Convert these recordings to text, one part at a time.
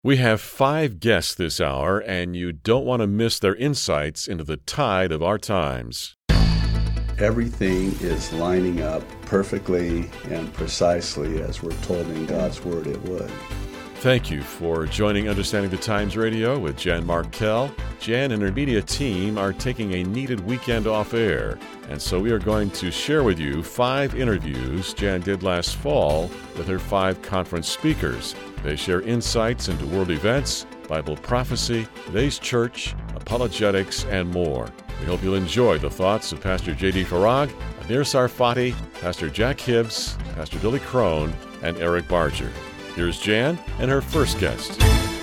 We have 5 guests this hour, and you don't want to miss their insights into the tide of our times. Everything is lining up perfectly and precisely as we're told in God's Word it would. Thank you for joining Understanding the Times Radio with Jan Markell. Jan and her media team are taking a needed weekend off air, and so we are going to share with you 5 interviews Jan did last fall with her 5 conference speakers. They share insights into world events, Bible prophecy, today's church, apologetics, and more. We hope you'll enjoy the thoughts of Pastor J.D. Farag, Amir Tsarfati, Pastor Jack Hibbs, Pastor Billy Crone, and Eric Barger. Here's Jan and her first guest.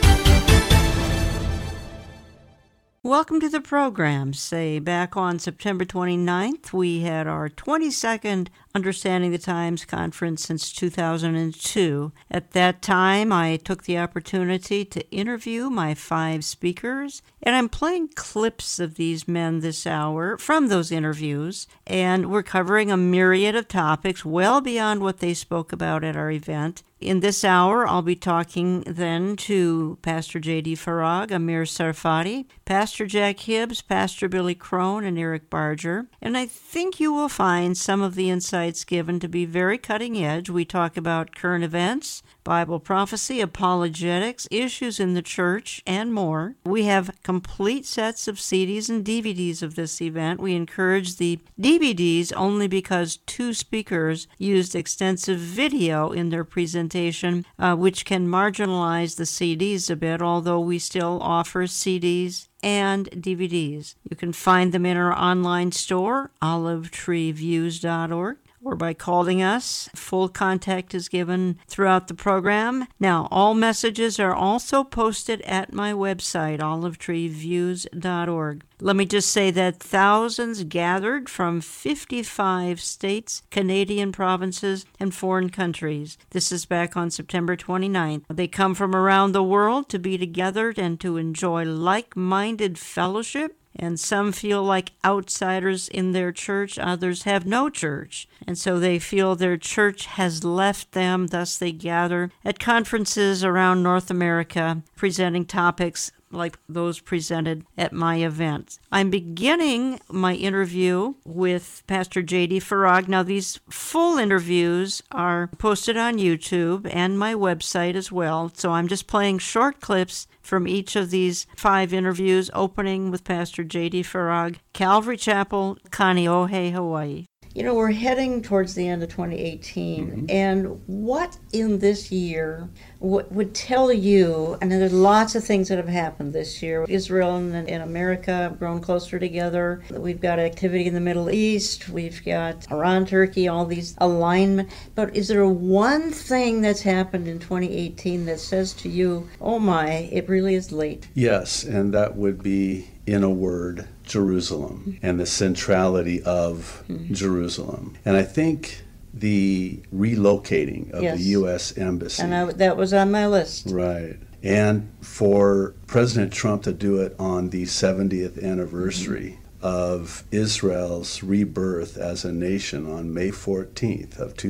Welcome to the program. Back on September 29th, we had our 22nd Understanding the Times conference since 2002. At that time, I took the opportunity to interview my 5 speakers, and I'm playing clips of these men this hour from those interviews, and we're covering a myriad of topics well beyond what they spoke about at our event. In this hour, I'll be talking then to Pastor J.D. Farag, Amir Tsarfati, Pastor Jack Hibbs, Pastor Billy Crone, and Eric Barger. And I think you will find some of the insights given to be very cutting edge. We talk about current events, Bible prophecy, apologetics, issues in the church, and more. We have complete sets of CDs and DVDs of this event. We encourage the DVDs only because 2 speakers used extensive video in their presentation, which can marginalize the CDs a bit, although we still offer CDs and DVDs. You can find them in our online store, olivetreeviews.org. or by calling us. Full contact is given throughout the program. Now, all messages are also posted at my website, olivetreeviews.org. Let me just say that thousands gathered from 55 states, Canadian provinces, and foreign countries. This is back on September 29th. They come from around the world to be together and to enjoy like-minded fellowship. And some feel like outsiders in their church. Others have no church. And so they feel their church has left them. Thus they gather at conferences around North America, presenting topics like those presented at my event. I'm beginning my interview with Pastor J.D. Farag. Now, these full interviews are posted on YouTube and my website as well, so I'm just playing short clips from each of these 5 interviews, opening with Pastor J.D. Farag, Calvary Chapel, Kaneohe, Hawaii. You know, we're heading towards the end of 2018, and what in this year would tell you, and there's lots of things that have happened this year. Israel and America have grown closer together. We've got activity in the Middle East. We've got Iran, Turkey, all these alignment. But is there one thing that's happened in 2018 that says to you, oh my, it really is late? Yes, and that would be, in a word, Jerusalem and the centrality of Jerusalem. And I think the relocating of the U.S. Embassy. And that was on my list. Right. And for President Trump to do it on the 70th anniversary of Israel's rebirth as a nation on May 14th of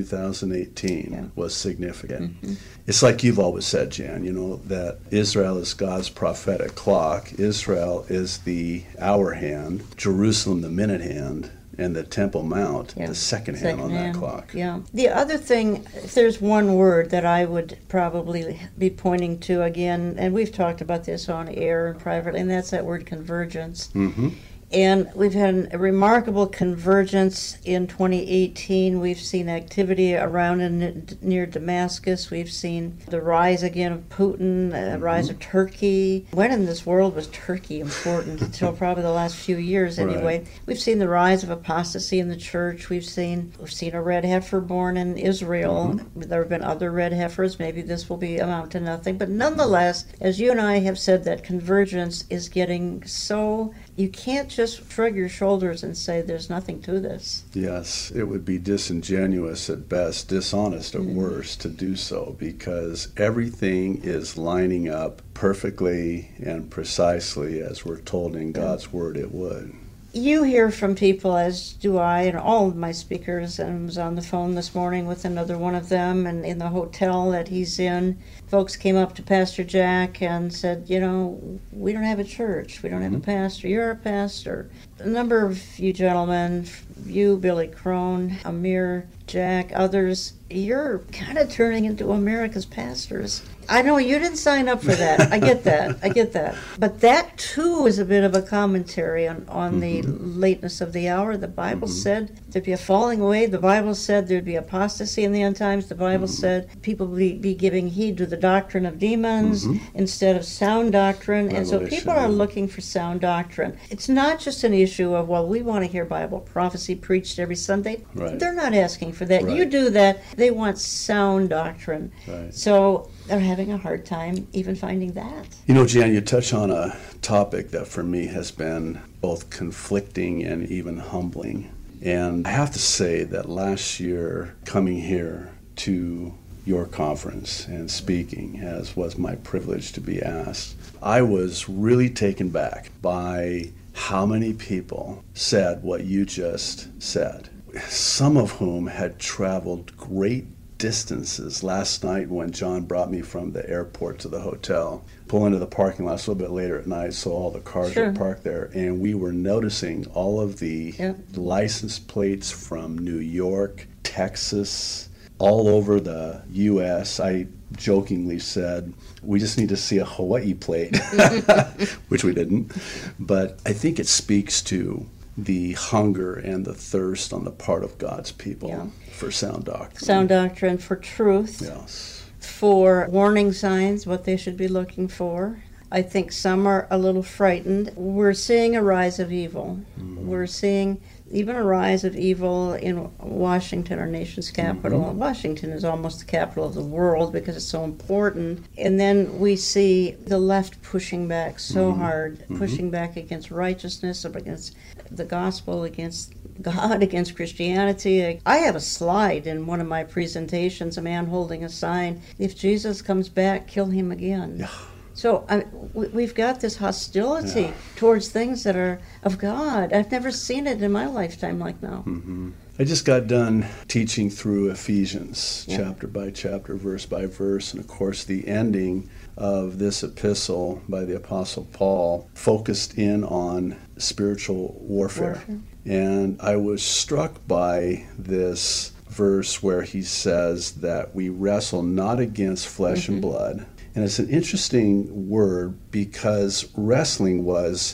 2018 was significant. It's like you've always said, Jan, you know, that Israel is God's prophetic clock. Israel is the hour hand, Jerusalem the minute hand, and the Temple Mount, the second hand on that clock. Yeah. The other thing, if there's one word that I would probably be pointing to again, and we've talked about this on air and privately, and that's that word convergence. And we've had a remarkable convergence in 2018. We've seen activity around and near Damascus. We've seen the rise again of Putin, the rise of Turkey. When in this world was Turkey important? Until probably the last few years anyway. We've seen the rise of apostasy in the church. We've seen a red heifer born in Israel. There have been other red heifers. Maybe this will amount to nothing. But nonetheless, as you and I have said, that convergence is getting so... You can't just shrug your shoulders and say there's nothing to this. Yes, it would be disingenuous at best, dishonest at worst to do so, because everything is lining up perfectly and precisely as we're told in God's Word it would. You hear from people, as do I, and all of my speakers. And I was on the phone this morning with another one of them, and in the hotel that he's in, folks came up to Pastor Jack and said, you know, we don't have a church. We don't have a pastor. You're a pastor. A number of you gentlemen, you, Billy Crone, Amir, Jack, others, you're kind of turning into America's pastors. I know you didn't sign up for that. I get that. But that, too, is a bit of a commentary on the lateness of the hour. The Bible said there'd be a falling away. The Bible said there'd be apostasy in the end times. The Bible said people would be giving heed to the doctrine of demons instead of sound doctrine. And so people are looking for sound doctrine. It's not just an issue of, well, we want to hear Bible prophecy preached every Sunday. Right. They're not asking for that. Right. You do that. They want sound doctrine. Right. So they're having a hard time even finding that. You know, Jan, you touch on a topic that for me has been both conflicting and even humbling. And I have to say that last year, coming here to your conference and speaking, as was my privilege to be asked, I was really taken back by how many people said what you just said, some of whom had traveled great distances. Last night when John brought me from the airport to the hotel, pull into the parking lot a little bit later at night, so all the cars were parked there, and we were noticing all of the license plates from New York, Texas, all over the U.S. I jokingly said, we just need to see a Hawaii plate, which we didn't. But I think it speaks to the hunger and the thirst on the part of God's people for sound doctrine. Sound doctrine, for truth. Yes. For warning signs, what they should be looking for. I think some are a little frightened. We're seeing a rise of evil. We're seeing even a rise of evil in Washington, our nation's capital. Washington is almost the capital of the world because it's so important. And then we see the left pushing back so hard, pushing back against righteousness, against the gospel, against God, against Christianity. I have a slide in one of my presentations, a man holding a sign, if Jesus comes back, kill him again. Yeah. So we've got this hostility towards things that are of God. I've never seen it in my lifetime like now. I just got done teaching through Ephesians, chapter by chapter, verse by verse, and of course the ending of this epistle by the Apostle Paul focused in on spiritual warfare. And I was struck by this verse where he says that we wrestle not against flesh and blood. And it's an interesting word because wrestling was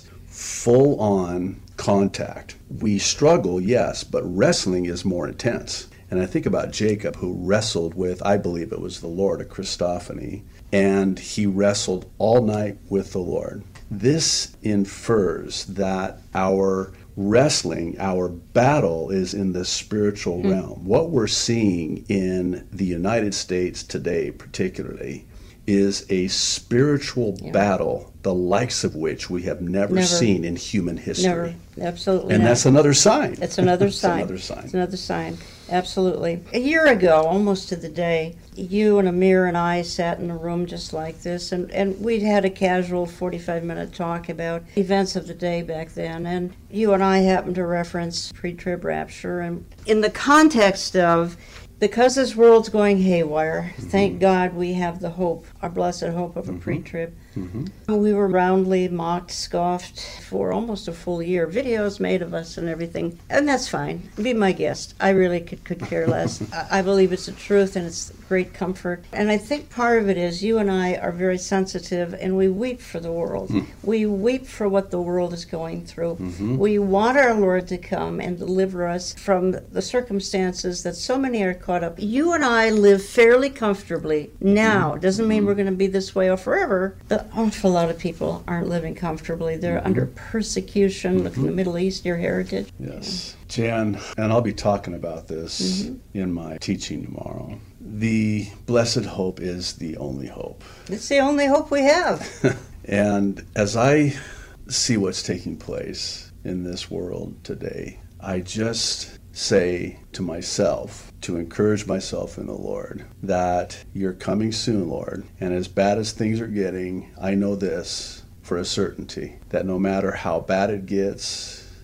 full-on contact. We struggle, yes, but wrestling is more intense. And I think about Jacob, who wrestled with, I believe it was the Lord, a Christophany, and he wrestled all night with the Lord. This infers that our wrestling, our battle is in the spiritual realm. What we're seeing in the United States today, particularly, is a spiritual battle, the likes of which we have never seen in human history. Never, absolutely. And not. That's another sign. It's another sign. It's another sign. Absolutely. A year ago, almost to the day, you and Amir and I sat in a room just like this, and we'd had a casual 45-minute talk about events of the day back then, and you and I happened to reference pre-trib rapture, and in the context of, because this world's going haywire, thank God we have the hope, our blessed hope of a pre-trib. We were roundly mocked, scoffed for almost a full year. Videos made of us and everything. And that's fine. Be my guest. I really could care less. I believe it's the truth and it's great comfort. And I think part of it is you and I are very sensitive and we weep for the world. We weep for what the world is going through. We want our Lord to come and deliver us from the circumstances that so many are caught up. You and I live fairly comfortably now. Doesn't mean we're going to be this way forever. But an awful lot of people aren't living comfortably. They're under persecution. Look in the Middle East, your heritage. Yes. Jan, and I'll be talking about this in my teaching tomorrow. The blessed hope is the only hope. It's the only hope we have. And as I see what's taking place in this world today, I just say to myself, to encourage myself in the Lord, that you're coming soon, Lord. And as bad as things are getting, I know this for a certainty, that no matter how bad it gets,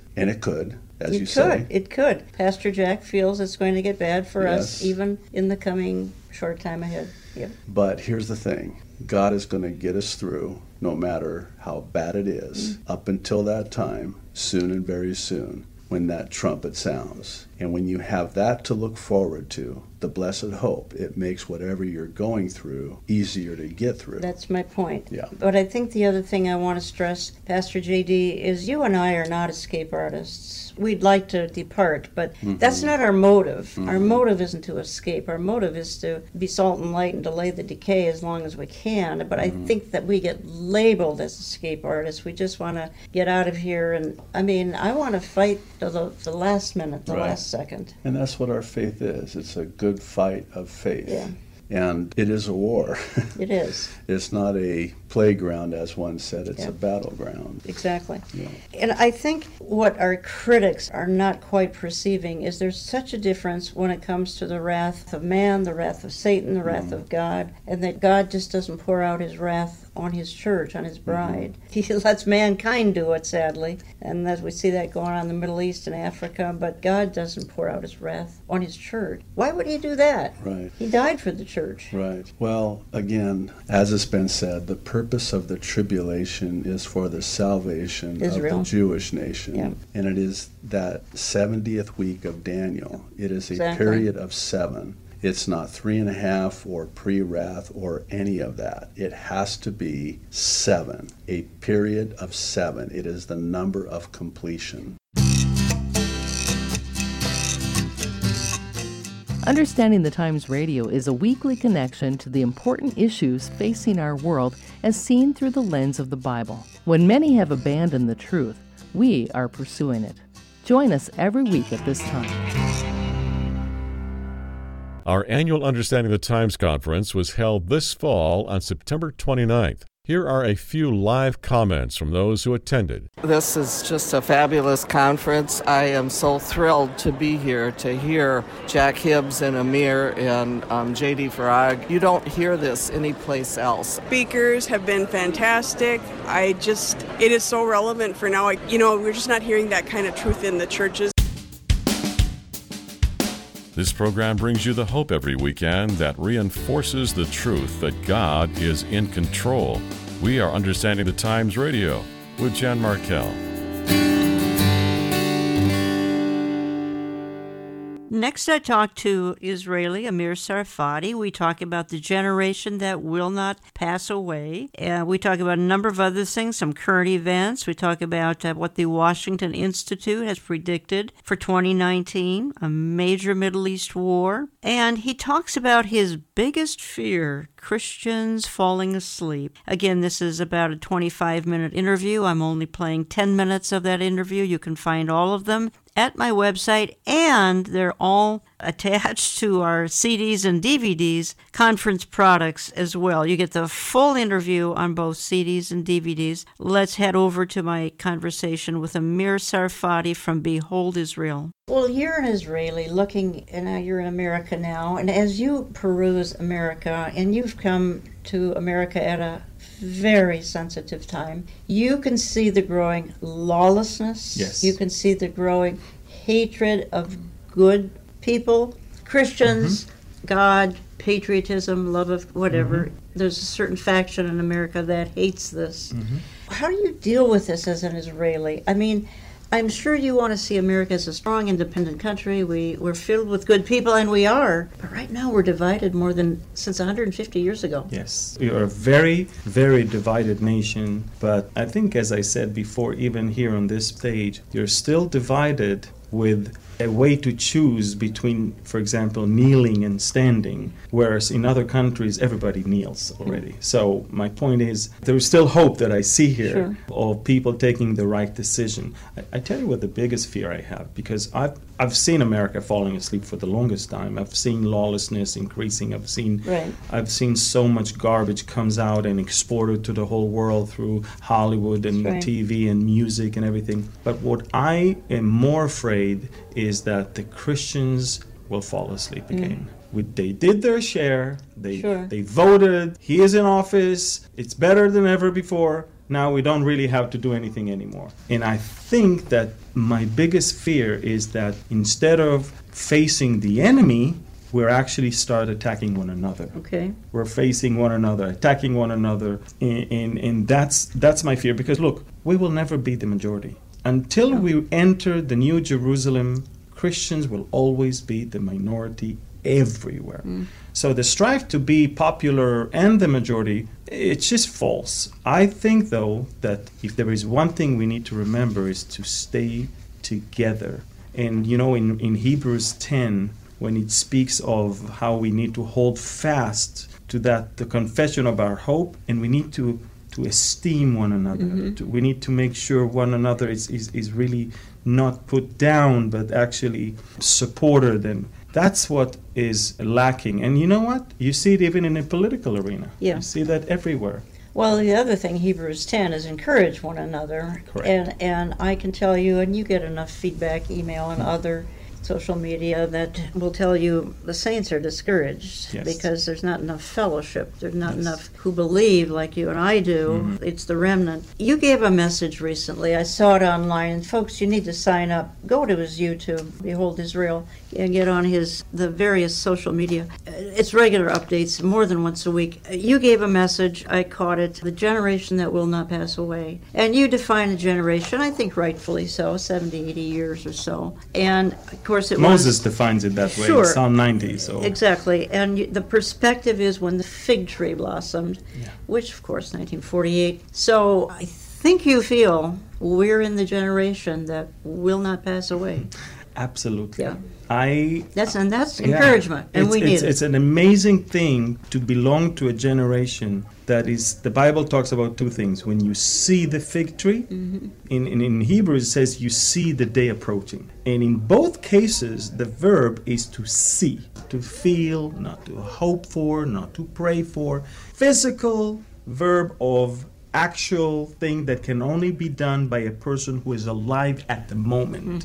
And it could, as you say. It could. Pastor Jack feels it's going to get bad for us even in the coming short time ahead. Yep. But here's the thing. God is going to get us through no matter how bad it is up until that time, soon and very soon, when that trumpet sounds. And when you have that to look forward to, the blessed hope, it makes whatever you're going through easier to get through. That's my point. Yeah. But I think the other thing I want to stress, Pastor J.D., is you and I are not escape artists. We'd like to depart, but that's not our motive. Our motive isn't to escape. Our motive is to be salt and light and delay the decay as long as we can. But I think that we get labeled as escape artists. We just want to get out of here. And I mean, I want to fight to the last minute, the last second. And that's what our faith is. It's a good fight of faith. Yeah. And it is a war. It is. It's not a playground, as one said. It's a battleground. Exactly. Yeah. And I think what our critics are not quite perceiving is there's such a difference when it comes to the wrath of man, the wrath of Satan, the wrath of God, and that God just doesn't pour out his wrath on his church, on his bride. He lets mankind do it, sadly. And as we see that going on in the Middle East and Africa, but God doesn't pour out his wrath on his church. Why would he do that? Right. He died for the church. Right. Well, again, as it's been said, the purpose of the tribulation is for the salvation Israel. of the Jewish nation. Yeah. And it is that 70th week of Daniel. It is a Exactly. period of 7. It's not 3.5 or pre-wrath or any of that. It has to be 7, a period of 7. It is the number of completion. Understanding the Times Radio is a weekly connection to the important issues facing our world as seen through the lens of the Bible. When many have abandoned the truth, we are pursuing it. Join us every week at this time. Our annual Understanding the Times conference was held this fall on September 29th. Here are a few live comments from those who attended. This is just a fabulous conference. I am so thrilled to be here to hear Jack Hibbs and Amir and J.D. Farag. You don't hear this anyplace else. Speakers have been fantastic. It is so relevant for now. We're just not hearing that kind of truth in the churches. This program brings you the hope every weekend that reinforces the truth that God is in control. We are Understanding the Times Radio with Jan Markell. Next, I talked to Israeli Amir Tsarfati. We talk about the generation that will not pass away. We talk about a number of other things, some current events. We talk about what the Washington Institute has predicted for 2019, a major Middle East war. And he talks about his biggest fear, Christians falling asleep. Again, this is about a 25-minute interview. I'm only playing 10 minutes of that interview. You can find all of them at my website, and they're all attached to our CDs and DVDs, conference products as well. You get the full interview on both CDs and DVDs. Let's head over to my conversation with Amir Tsarfati from Behold Israel. Well, you're an Israeli looking, and you're in America now, and as you peruse America, and you've come to America at a very sensitive time, you can see the growing lawlessness. Yes. You can see the growing hatred of good people, Christians, God, patriotism, love of whatever. There's a certain faction in America that hates this. How do you deal with this as an Israeli? I mean, I'm sure you want to see America as a strong, independent country. We're filled with good people, and we are. But right now we're divided more than since 150 years ago. Yes, we are a very, very divided nation. But I think, as I said before, even here on this stage, you're still divided with a way to choose between, for example, kneeling and standing, whereas in other countries everybody kneels already. So my point is, there is still hope that I see here of people taking the right decision. I tell you what the biggest fear I have, because I've seen America falling asleep for the longest time. I've seen lawlessness increasing. I've seen so much garbage comes out and exported to the whole world through Hollywood and TV and music and everything. But what I am more afraid is that the Christians will fall asleep again. They did their share. They voted. He is in office. It's better than ever before. Now we don't really have to do anything anymore. And I think that my biggest fear is that instead of facing the enemy, we're actually start attacking one another. Okay. We're facing one another, attacking one another, and that's my fear. Because look, we will never be the majority. Until we enter the New Jerusalem, Christians will always be the minority everywhere. So the strive to be popular and the majority, it's just false. I think, though, that if there is one thing we need to remember is to stay together. And, you know, in Hebrews 10, when it speaks of how we need to hold fast to that, the confession of our hope, and we need to esteem one another. We need to make sure one another is really not put down, but actually supported. And that's what is lacking. And you know what? You see it even in the political arena. Yeah. You see that everywhere. Well, the other thing, Hebrews 10, is encourage one another. Correct. And I can tell you, and you get enough feedback, email and other social media, that will tell you the saints are discouraged because there's not enough fellowship. There's not enough who believe like you and I do. It's the remnant. You gave a message recently. I saw it online. And folks, you need to sign up. Go to his YouTube, Behold Israel, and get on the various social media. It's regular updates, more than once a week. You gave a message. I caught it. The generation that will not pass away. And you define a generation, I think rightfully so, 70, 80 years or so. And of course Moses defines it that way in Psalm 90. So. Exactly. And the perspective is when the fig tree blossomed, which, of course, 1948. So I think you feel we're in the generation that will not pass away. Absolutely. Yeah. That's encouragement, and we need it. It's an amazing thing to belong to a generation that is, the Bible talks about two things. When you see the fig tree, in Hebrews it says you see the day approaching. And in both cases, the verb is to see, to feel, not to hope for, not to pray for. Physical verb of actual thing that can only be done by a person who is alive at the moment.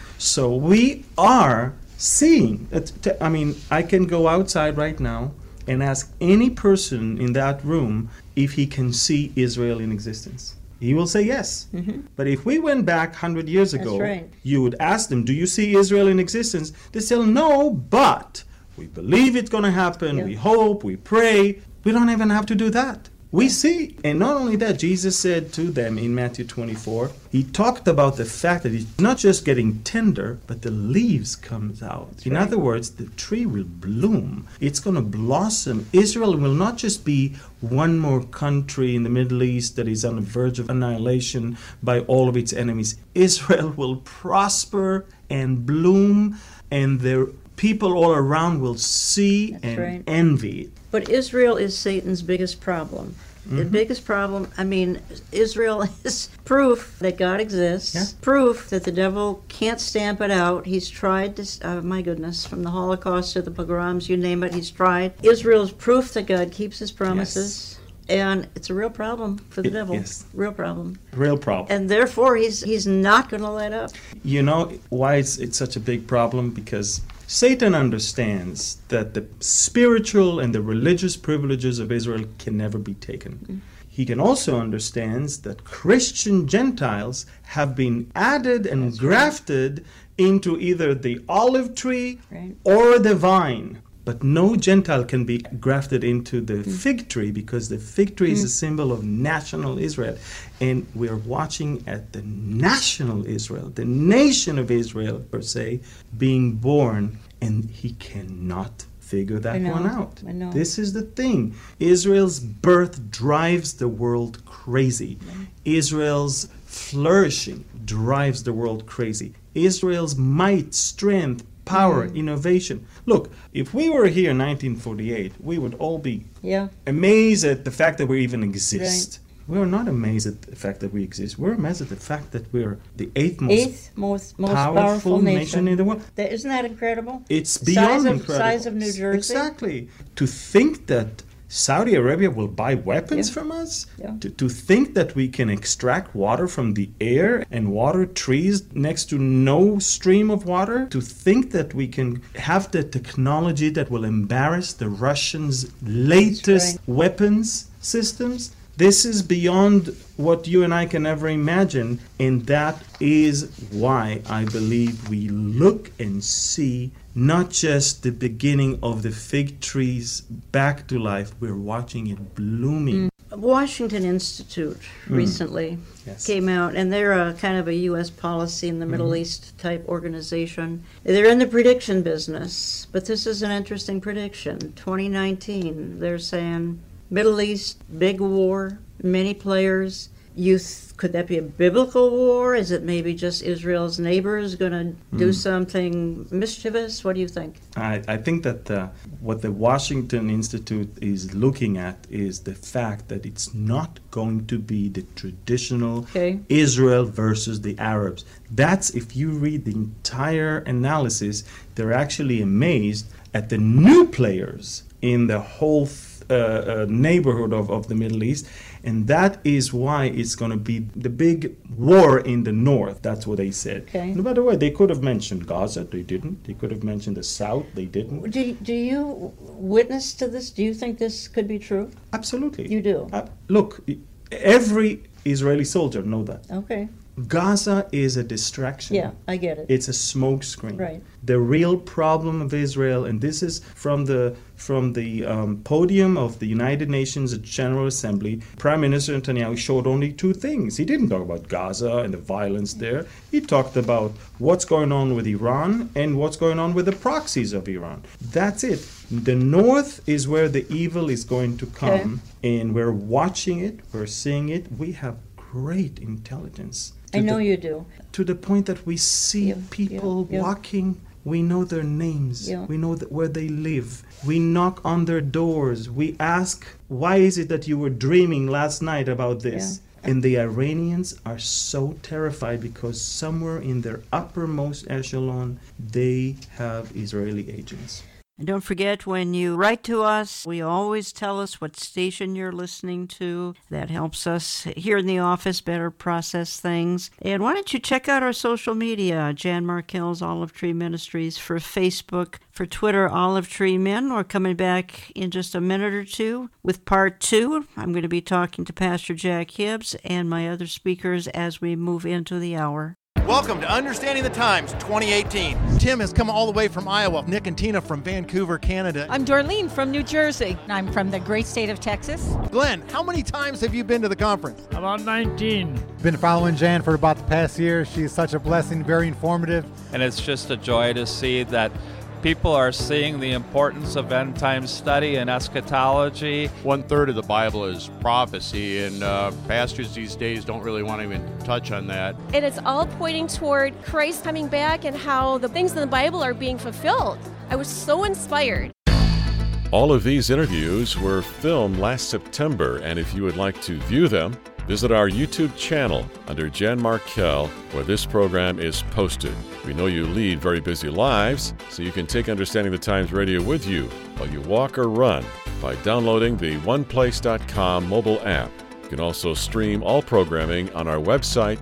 So we are seeing. I mean, I can go outside right now and ask any person in that room if he can see Israel in existence. He will say yes. But if we went back 100 years ago, you would ask them, do you see Israel in existence? They say, no, but we believe it's going to happen. We hope, we pray. We don't even have to do that. We see. And not only that, Jesus said to them in Matthew 24, he talked about the fact that it's not just getting tender, but the leaves comes out. In other words, the tree will bloom. It's going to blossom. Israel will not just be one more country in the Middle East that is on the verge of annihilation by all of its enemies. Israel will prosper and bloom, and their people all around will see envy it. But Israel is Satan's biggest problem. The biggest problem, I mean, Israel is proof that God exists, proof that the devil can't stamp it out. He's tried to, my goodness, from the Holocaust to the pogroms, you name it, he's tried. Israel is proof that God keeps his promises. And it's a real problem for the devil. Real problem. Real problem. And therefore, he's not going to let up. You know why it's such a big problem? Because Satan understands that the spiritual and the religious privileges of Israel can never be taken. He can also understand that Christian Gentiles have been added and grafted into either the olive tree or the vine. But no Gentile can be grafted into the fig tree, because the fig tree is a symbol of national Israel. And we're watching at the national Israel, the nation of Israel, per se, being born, and he cannot figure that one out. I know. This is the thing. Israel's birth drives the world crazy. Israel's flourishing drives the world crazy. Israel's might, strength, power, innovation. Look, if we were here in 1948, we would all be amazed at the fact that we even exist. We are not amazed at the fact that we exist. We're amazed at the fact that we're the eighth most powerful nation in the world. Isn't that incredible? It's beyond incredible. Size of New Jersey. Exactly. To think that Saudi Arabia will buy weapons from us? To think that we can extract water from the air and water trees next to no stream of water? To think that we can have the technology that will embarrass the Russians' latest weapons systems? This is beyond what you and I can ever imagine, and that is why I believe we look and see not just the beginning of the fig trees back to life, we're watching it blooming. Washington Institute recently came out, and they're a kind of a U.S. policy in the Middle East type organization. They're in the prediction business, but this is an interesting prediction. 2019, they're saying Middle East, big war, many players. Could that be a biblical war? Is it maybe just Israel's neighbors going to do something mischievous? What do you think? I think that what the Washington Institute is looking at is the fact that it's not going to be the traditional Israel versus the Arabs. That's, if you read the entire analysis, they're actually amazed at the new players in the whole neighborhood of the Middle East. And that is why it's going to be the big war in the north. That's what they said. And by the way, they could have mentioned Gaza. They didn't. They could have mentioned the south. They didn't. Do you witness to this? Do you think this could be true? Absolutely. You do? Look, every Israeli soldier knows that. Okay. Gaza is a distraction. Yeah, I get it. It's a smoke screen. Right. The real problem of Israel, and this is from the podium of the United Nations General Assembly, Prime Minister Netanyahu showed only two things. He didn't talk about Gaza and the violence there. He talked about what's going on with Iran and what's going on with the proxies of Iran. That's it. The north is where the evil is going to come, and we're watching it, we're seeing it. We have great intelligence. I know you do. To the point that we see people walking, we know their names, we know where they live, we knock on their doors, we ask, why is it that you were dreaming last night about this? And the Iranians are so terrified because somewhere in their uppermost echelon, they have Israeli agents. And don't forget, when you write to us, we always tell us what station you're listening to. That helps us here in the office better process things. And why don't you check out our social media, Jan Markell's Olive Tree Ministries, for Facebook, for Twitter, Olive Tree Men. We're coming back in just a minute or two with part 2. I'm going to be talking to Pastor Jack Hibbs and my other speakers as we move into the hour. Welcome to Understanding the Times 2018. Tim has come all the way from Iowa. Nick and Tina from Vancouver, Canada. I'm Dorleen from New Jersey. I'm from the great state of Texas. Glenn, how many times have you been to the conference? About 19. Been following Jan for about the past year. She's such a blessing, very informative. And it's just a joy to see that people are seeing the importance of end time study and eschatology. 1/3 of the Bible is prophecy, and pastors these days don't really want to even touch on that. And it's all pointing toward Christ coming back and how the things in the Bible are being fulfilled. I was so inspired. All of these interviews were filmed last September, and if you would like to view them, visit our YouTube channel under Jan Markell, where this program is posted. We know you lead very busy lives, so you can take Understanding the Times Radio with you while you walk or run by downloading the oneplace.com mobile app. You can also stream all programming on our website,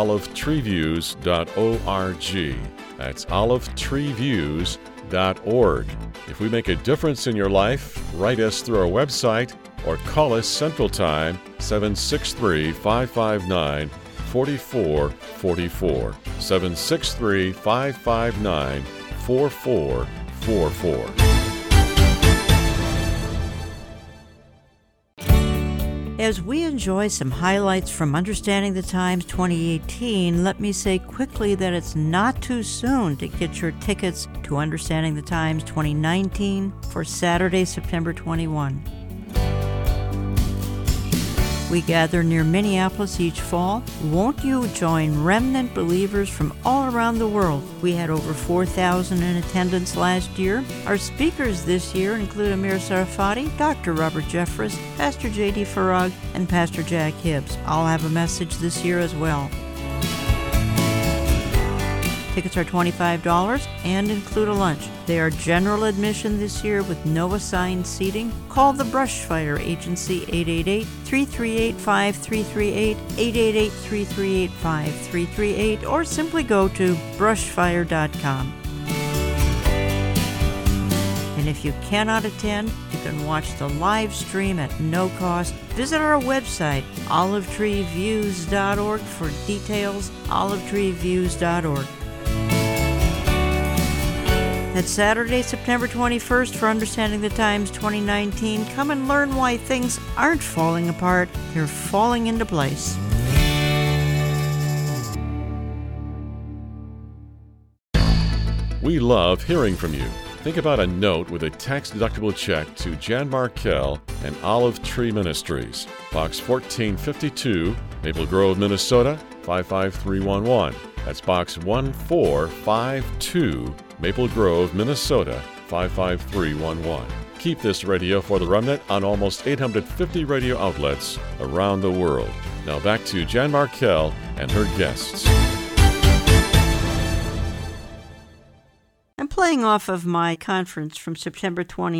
olivetreeviews.org. That's olivetreeviews.org. If we make a difference in your life, write us through our website or call us Central Time, 763-559-4444, 763-559-4444. As we enjoy some highlights from Understanding the Times 2018, let me say quickly that it's not too soon to get your tickets to Understanding the Times 2019 for Saturday, September 21. We gather near Minneapolis each fall. Won't you join remnant believers from all around the world? We had over 4,000 in attendance last year. Our speakers this year include Amir Sarfati, Dr. Robert Jeffress, Pastor J.D. Farag, and Pastor Jack Hibbs. I'll have a message this year as well. Tickets are $25 and include a lunch. They are general admission this year with no assigned seating. Call the Brushfire Agency 888-338-5338, 888-338-5338, or simply go to brushfire.com. And And if you cannot attend, you can watch the live stream at no cost. Visit our website, olivetreeviews.org, for details, olivetreeviews.org. That's Saturday, September 21st for Understanding the Times 2019. Come and learn why things aren't falling apart, they're falling into place. We love hearing from you. Think about a note with a tax-deductible check to Jan Markell and Olive Tree Ministries, Box 1452, Maple Grove, Minnesota, 55311. That's Box 1452, Maple Grove, Minnesota, 55311. Keep this radio for the remnant on almost 850 radio outlets around the world. Now back to Jan Markell and her guests. I'm playing off of my conference from September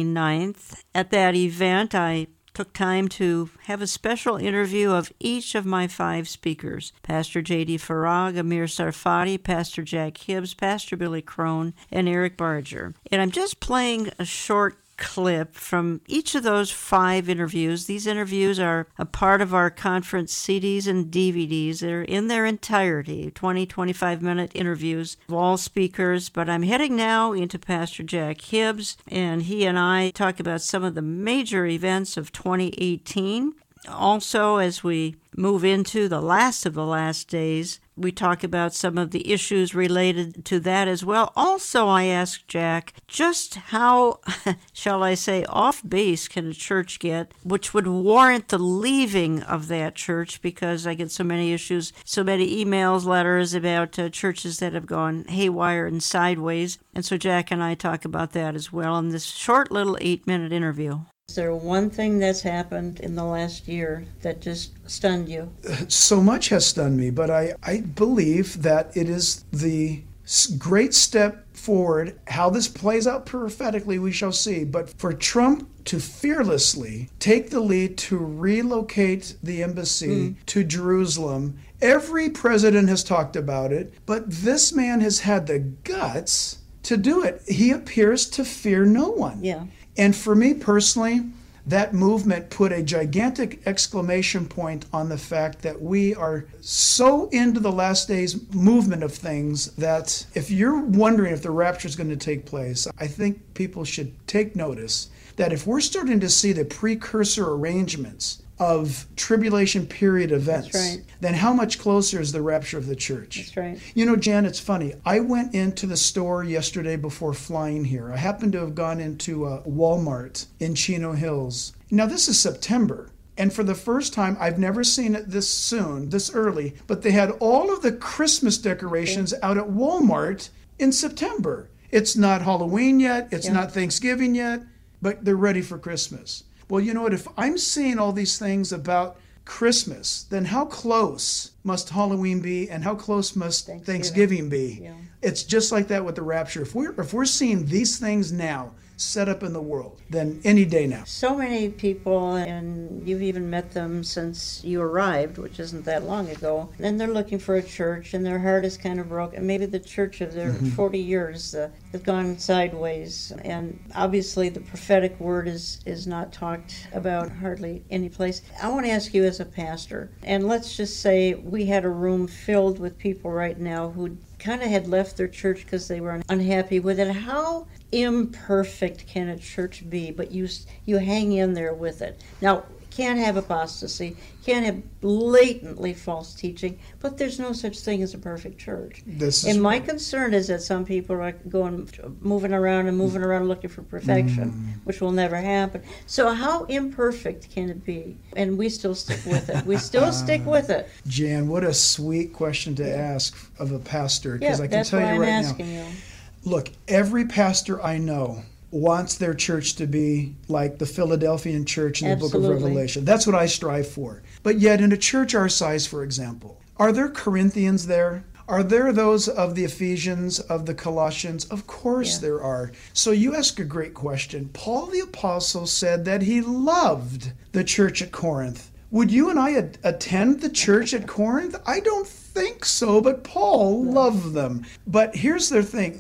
29th. At that event, I took time to have a special interview of each of my 5 speakers: Pastor J.D. Farag, Amir Sarfati, Pastor Jack Hibbs, Pastor Billy Crone, and Eric Barger. And I'm just playing a short clip from each of those 5 interviews. These interviews are a part of our conference CDs and DVDs. They're in their entirety, 25-minute interviews of all speakers. But I'm heading now into Pastor Jack Hibbs, and he and I talk about some of the major events of 2018. Also, as we move into the last of the last days, we talk about some of the issues related to that as well. Also, I asked Jack just how, shall I say, off base can a church get, which would warrant the leaving of that church, because I get so many issues, so many emails, letters about churches that have gone haywire and sideways. And so Jack and I talk about that as well in this short little 8-minute interview. Is there one thing that's happened in the last year that just stunned you? So much has stunned me, but I believe that it is the great step forward. How this plays out prophetically, we shall see. But for Trump to fearlessly take the lead to relocate the embassy to Jerusalem, every president has talked about it, but this man has had the guts to do it. He appears to fear no one. Yeah. And for me personally, that movement put a gigantic exclamation point on the fact that we are so into the last days movement of things that if you're wondering if the rapture is going to take place, I think people should take notice that if we're starting to see the precursor arrangements of tribulation period events, right, then how much closer is the rapture of the church? That's right. You know, Jan, it's funny. I went into the store yesterday before flying here. I happened to have gone into Walmart in Chino Hills. Now, this is September. And for the first time, I've never seen it this soon, this early, but they had all of the Christmas decorations out at Walmart in September. It's not Halloween yet. It's not Thanksgiving yet, but they're ready for Christmas. Well, you know what? If I'm seeing all these things about Christmas, then how close must Halloween be, and how close must Thanksgiving be? Yeah. It's just like that with the rapture. If we're seeing these things now set up in the world, then any day now. So many people, and you've even met them since you arrived, which isn't that long ago, and they're looking for a church, and their heart is kind of broken. Maybe the church of their 40 years has gone sideways, and obviously the prophetic word is not talked about hardly any place. I want to ask you as a pastor, and let's just say we had a room filled with people right now who kind of had left their church because they were unhappy with it. How imperfect can a church be, but you hang in there with it? Now, can't have apostasy, can't have blatantly false teaching, but there's no such thing as a perfect church. And my concern is that some people are moving around looking for perfection, which will never happen. So how imperfect can it be? And we still stick with it. We still stick with it. Jan, what a sweet question to ask of a pastor, because I can that's tell why you I'm right asking now. you. Look, every pastor I know wants their church to be like the Philadelphian church in the book of Revelation. That's what I strive for. But yet in a church our size, for example, are there Corinthians there? Are there those of the Ephesians, of the Colossians? Of course there are. So you ask a great question. Paul the Apostle said that he loved the church at Corinth. Would you and I attend the church at Corinth? I don't think so, but Paul loved them. But here's the thing.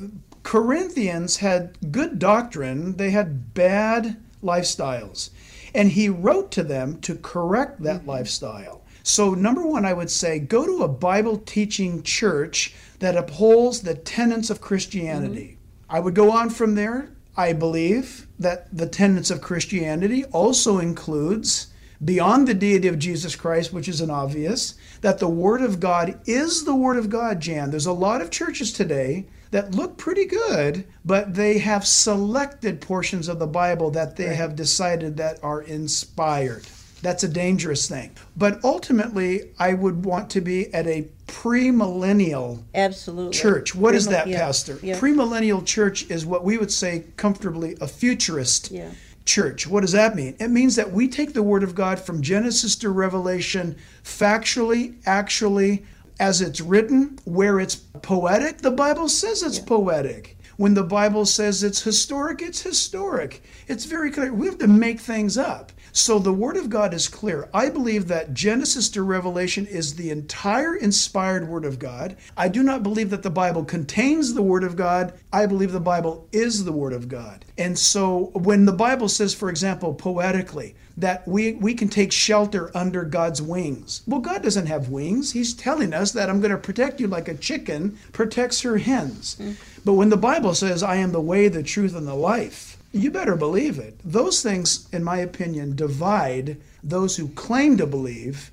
Corinthians had good doctrine, they had bad lifestyles. And he wrote to them to correct that lifestyle. So, number one, I would say go to a Bible teaching church that upholds the tenets of Christianity. I would go on from there. I believe that the tenets of Christianity also includes, beyond the deity of Jesus Christ, which is an obvious, that the Word of God is the Word of God, Jan. There's a lot of churches today that look pretty good, but they have selected portions of the Bible that they have decided that are inspired. That's a dangerous thing. But ultimately, I would want to be at a premillennial church. What is that, Pastor? Yeah. Premillennial church is what we would say comfortably a futurist church. What does that mean? It means that we take the Word of God from Genesis to Revelation factually, actually, as it's written. Where it's poetic, the Bible says it's poetic. When the Bible says it's historic, it's historic. It's very clear. We have to make things up. So the Word of God is clear. I believe that Genesis to Revelation is the entire inspired Word of God. I do not believe that the Bible contains the Word of God. I believe the Bible is the Word of God. And so when the Bible says, for example, poetically, that we can take shelter under God's wings. Well, God doesn't have wings. He's telling us that I'm going to protect you like a chicken protects her hens. But when the Bible says, I am the way, the truth, and the life, you better believe it. Those things, in my opinion, divide those who claim to believe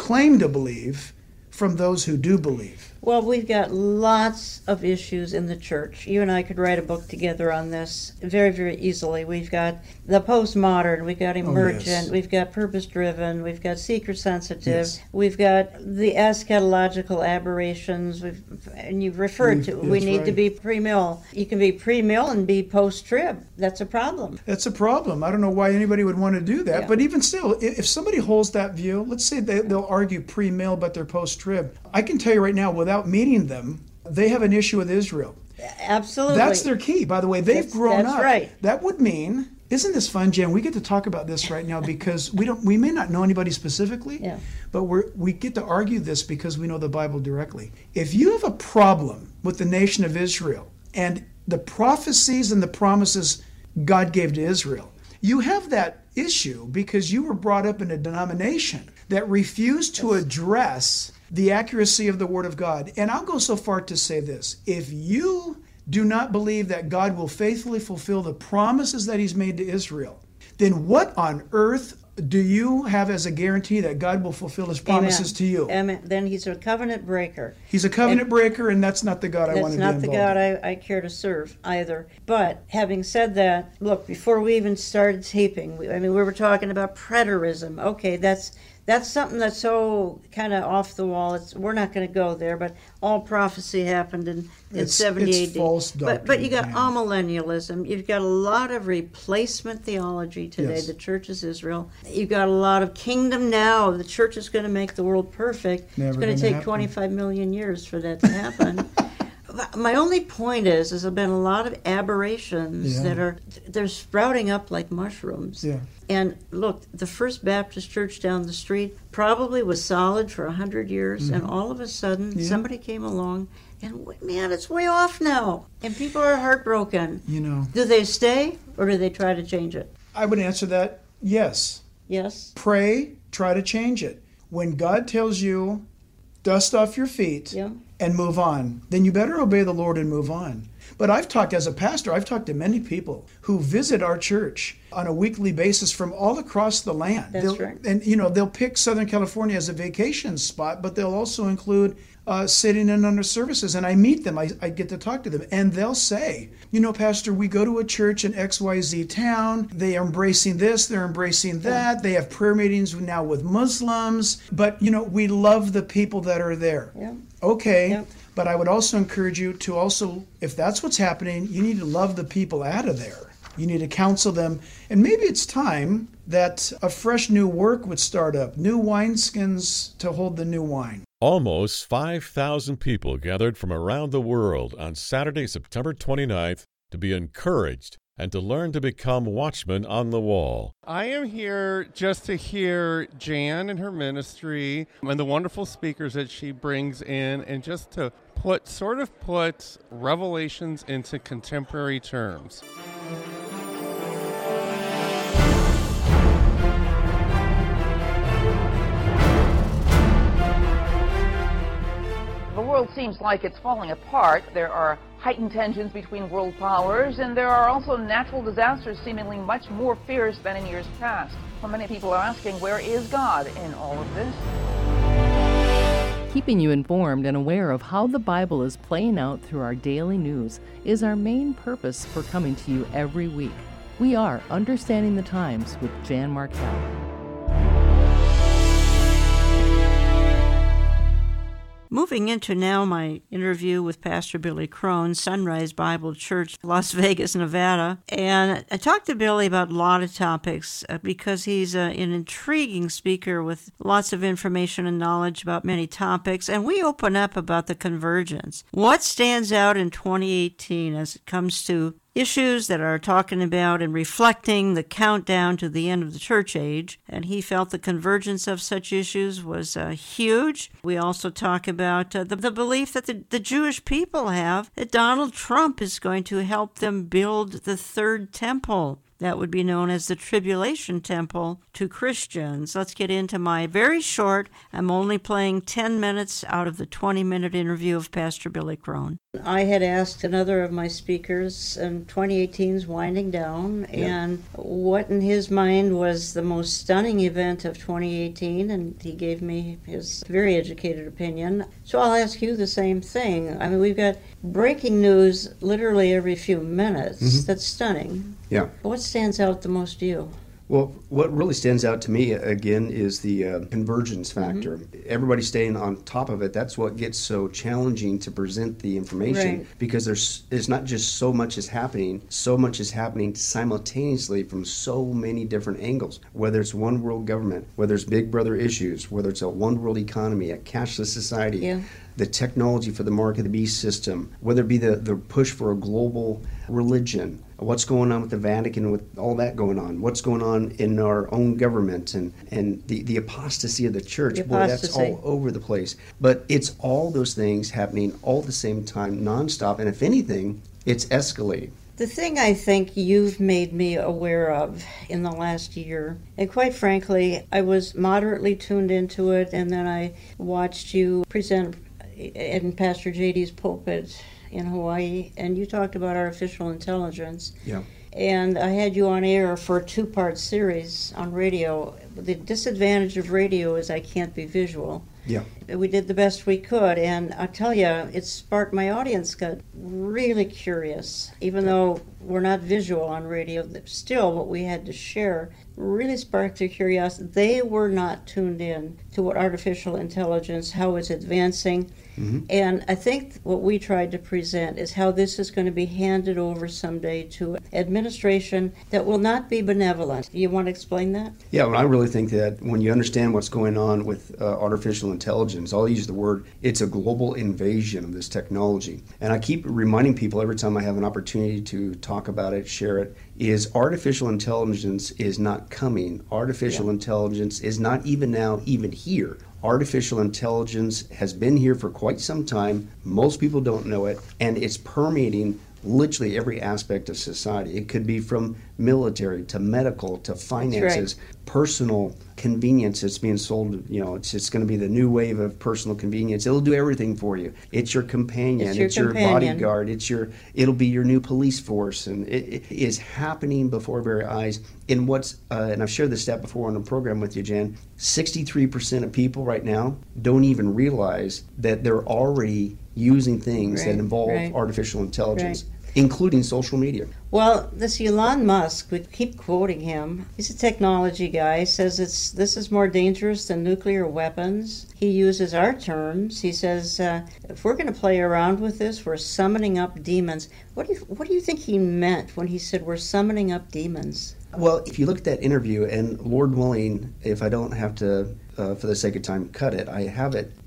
from those who do believe. Well, we've got lots of issues in the church. You and I could write a book together on this very, very easily. We've got the postmodern, we've got emergent, we've got purpose-driven, we've got seeker-sensitive, we've got the eschatological aberrations, and you've referred to, we need to be pre-mill. You can be pre-mill and be post-trib. That's a problem. That's a problem. I don't know why anybody would want to do that, but even still, if somebody holds that view, let's say they'll argue pre-mill, but they're post-trib. I can tell you right now, without meeting them, they have an issue with Israel. Absolutely. That's their key. By the way, they've grown up. That's right. That would mean, isn't this fun, Jen? We get to talk about this right now because we may not know anybody specifically, but we get to argue this because we know the Bible directly. If you have a problem with the nation of Israel and the prophecies and the promises God gave to Israel, you have that issue because you were brought up in a denomination that refused to address the accuracy of the Word of God. And I'll go so far to say this. If you do not believe that God will faithfully fulfill the promises that He's made to Israel, then what on earth do you have as a guarantee that God will fulfill His promises to you? Amen. Then He's a covenant breaker. He's a covenant breaker, and that's not the God I want to be involved in. That's not the God I care to serve either. But having said that, look, before we even started taping, we were talking about preterism. Okay, that's something that's so kind of off the wall. We're not going to go there, but all prophecy happened in 70 AD. It's false doctrine. But you got amillennialism. You've got a lot of replacement theology today. The church is Israel. You've got a lot of kingdom now. The church is going to make the world perfect. It's going to take 25 million years for that to happen. My only point is there's been a lot of aberrations they're sprouting up like mushrooms. And look, the First Baptist Church down the street probably was solid for 100 years, and all of a sudden somebody came along, and man, it's way off now, and people are heartbroken. Do they stay, or do they try to change it? I would answer that yes. Yes. Pray, try to change it. When God tells you, dust off your feet and move on, then you better obey the Lord and move on. But I've talked to many people who visit our church on a weekly basis from all across the land. That's right. And they'll pick Southern California as a vacation spot, but they'll also include sitting in under services. And I meet them, I get to talk to them, and they'll say, Pastor, we go to a church in XYZ town. They are embracing this, they're embracing that. They have prayer meetings now with Muslims, but we love the people that are there. Okay. But I would also encourage you to also, if that's what's happening, you need to love the people out of there. You need to counsel them. And maybe it's time that a fresh new work would start up, new wineskins to hold the new wine. Almost 5,000 people gathered from around the world on Saturday, September 29th to be encouraged and to learn to become watchmen on the wall. I am here just to hear Jan and her ministry and the wonderful speakers that she brings in, and just to put Revelations into contemporary terms. The world seems like it's falling apart. There are heightened tensions between world powers, and there are also natural disasters seemingly much more fierce than in years past. Well, many people are asking, where is God in all of this? Keeping you informed and aware of how the Bible is playing out through our daily news is our main purpose for coming to you every week. We are Understanding the Times with Jan Markell. Moving into now my interview with Pastor Billy Crone, Sunrise Bible Church, Las Vegas, Nevada. And I talked to Billy about a lot of topics because he's an intriguing speaker with lots of information and knowledge about many topics. And we open up about the convergence. What stands out in 2018 as it comes to issues that are talking about and reflecting the countdown to the end of the church age, and he felt the convergence of such issues was huge. We also talk about the belief that the Jewish people have that Donald Trump is going to help them build the third temple. That would be known as the Tribulation Temple to Christians. Let's get into my very short, I'm only playing 10 minutes out of the 20-minute interview of Pastor Billy Crone. I had asked another of my speakers, and 2018's winding down, and what in his mind was the most stunning event of 2018, and he gave me his very educated opinion. So I'll ask you the same thing. I mean, we've got breaking news literally every few minutes. Mm-hmm. That's stunning. Yeah. What stands out the most to you? Well, what really stands out to me, again, is the convergence factor. Mm-hmm. Everybody staying on top of it. That's what gets so challenging to present the information, because there's not just so much is happening simultaneously from so many different angles. Whether it's one world government, whether it's big brother issues, whether it's a one world economy, a cashless society, the technology for the mark of the beast system, whether it be the push for a global religion, what's going on with the Vatican, with all that going on, what's going on in our own government, and the apostasy of the church. Boy, that's all over the place. But it's all those things happening all at the same time, nonstop, and if anything, it's escalating. The thing I think you've made me aware of in the last year, and quite frankly, I was moderately tuned into it, and then I watched you present in Pastor JD's pulpit in Hawaii, and you talked about artificial intelligence. Yeah. And I had you on air for a 2-part series on radio. The disadvantage of radio is I can't be visual. Yeah. We did the best we could, and I tell you, it sparked my audience got really curious. Even though we're not visual on radio, still what we had to share really sparked their curiosity. They were not tuned in to what artificial intelligence, how it's advancing. Mm-hmm. And I think what we tried to present is how this is going to be handed over someday to administration that will not be benevolent. You want to explain that? Yeah, well, I really think that when you understand what's going on with artificial intelligence, I'll use the word, it's a global invasion of this technology. And I keep reminding people every time I have an opportunity to talk about it, share it, is artificial intelligence is not coming. Artificial intelligence is not even now even here. Artificial intelligence has been here for quite some time. Most people don't know it, and it's permeating literally every aspect of society. It could be from military to medical to finances, personal convenience. It's being sold, it's going to be the new wave of personal convenience. It'll do everything for you. It's your companion. It's your bodyguard. It'll be your new police force, and it is happening before our very eyes. In and I've shared this stat before on the program with you, Jan. 63% of people right now don't even realize that they're already using things that involve artificial intelligence, including social media. Well, this Elon Musk, we keep quoting him. He's a technology guy. Says this is more dangerous than nuclear weapons. He uses our terms. He says if we're going to play around with this, we're summoning up demons. What do you think he meant when he said we're summoning up demons? Well, if you look at that interview, and Lord willing, if I don't have to, for the sake of time, cut it, I have it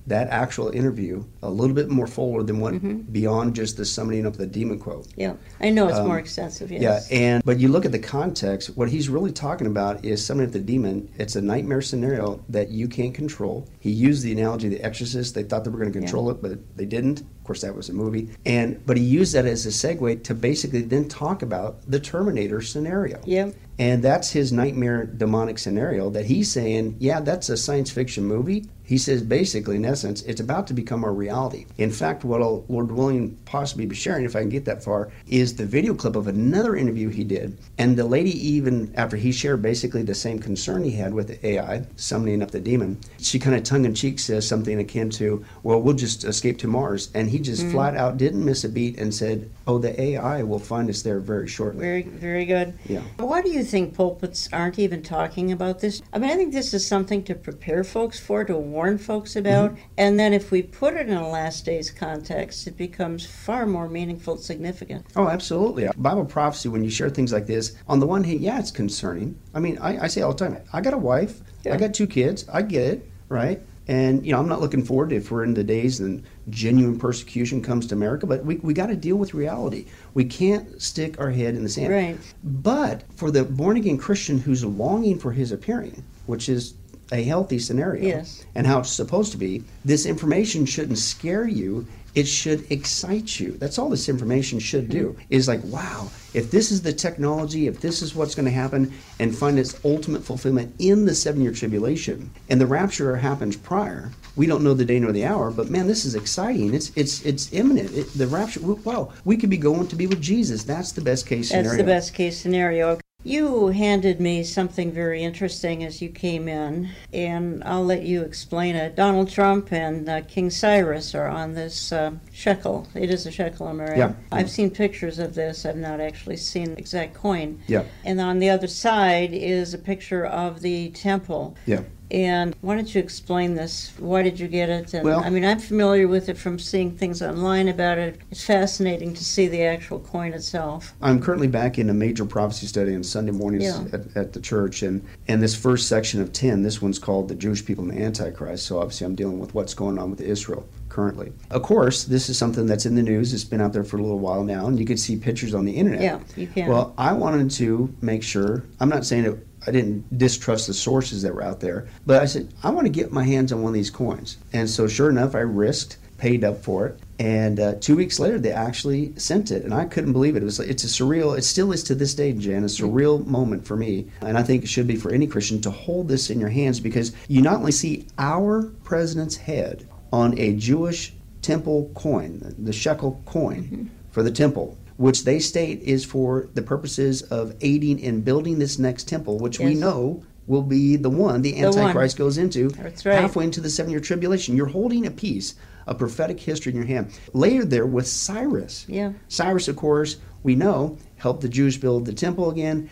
that actual interview a little bit more fuller than what beyond just the summoning of the demon quote. Yeah, I know it's more extensive, yes. Yeah, but you look at the context, what he's really talking about is summoning of the demon. It's a nightmare scenario that you can't control. He used the analogy of The Exorcist. They thought they were going to control it, but they didn't. Of course, that was a movie. But he used that as a segue to basically then talk about the Terminator scenario. Yeah. And that's his nightmare demonic scenario that he's saying, yeah, that's a science fiction movie. He says basically, in essence, it's about to become our reality. In fact, what I'll, Lord willing, possibly be sharing, if I can get that far, is the video clip of another interview he did. And the lady, even after he shared basically the same concern he had with the AI, summoning up the demon, she kind of tongue-in-cheek says something akin to, well, we'll just escape to Mars. And he just flat out didn't miss a beat and said, oh, the AI will find us there very shortly. Very, very good. Yeah. Why do you think pulpits aren't even talking about this? I mean, I think this is something to prepare folks for, to warn folks about, and then if we put it in a last days context, it becomes far more meaningful and significant. Oh, absolutely. Bible prophecy, when you share things like this, on the one hand, yeah, it's concerning. I mean, I say all the time, I got a wife, I got 2 kids, I get it, right? And, I'm not looking forward to if we're in the days and genuine persecution comes to America, but we got to deal with reality. We can't stick our head in the sand. Right. But for the born-again Christian who's longing for his appearing, which is a healthy scenario, and how it's supposed to be, this information shouldn't scare you. It should excite you. That's all this information should do, is like, wow, if this is the technology, if this is what's going to happen, and find its ultimate fulfillment in the 7-year tribulation, and the rapture happens prior, we don't know the day nor the hour, but man, this is exciting. It's imminent. The rapture, wow, we could be going to be with Jesus. That's the best case scenario. That's the best case scenario. You handed me something very interesting as you came in, and I'll let you explain it. Donald Trump and King Cyrus are on this shekel. It is a shekel, am I right? Yeah. I've seen pictures of this. I've not actually seen the exact coin. Yeah. And on the other side is a picture of the temple. Yeah. And why don't you explain this? Why did you get it? And Well, I mean, I'm familiar with it from seeing things online about it. It's fascinating to see the actual coin itself. I'm currently back in a major prophecy study on Sunday mornings at the church, and this first section of 10, this one's called The Jewish People and the Antichrist, so obviously I'm dealing with what's going on with Israel currently. Of course, this is something that's in the news. It's been out there for a little while now, and you can see pictures on the internet. Yeah, you can. Well, I wanted to make sure, I'm not saying that I didn't distrust the sources that were out there, but I said, I want to get my hands on one of these coins. And so sure enough, I paid up for it, and 2 weeks later, they actually sent it, and I couldn't believe it. It's a surreal, it still is to this day, Jen, a surreal moment for me, and I think it should be for any Christian to hold this in your hands, because you not only see our president's head on a Jewish temple coin, the shekel coin for the temple, which they state is for the purposes of aiding in building this next temple, which we know will be the one the Antichrist goes into halfway into the 7-year tribulation. You're holding a piece of prophetic history in your hand, layered there with Cyrus. Yeah. Cyrus, of course, we know, helped the Jews build the temple again.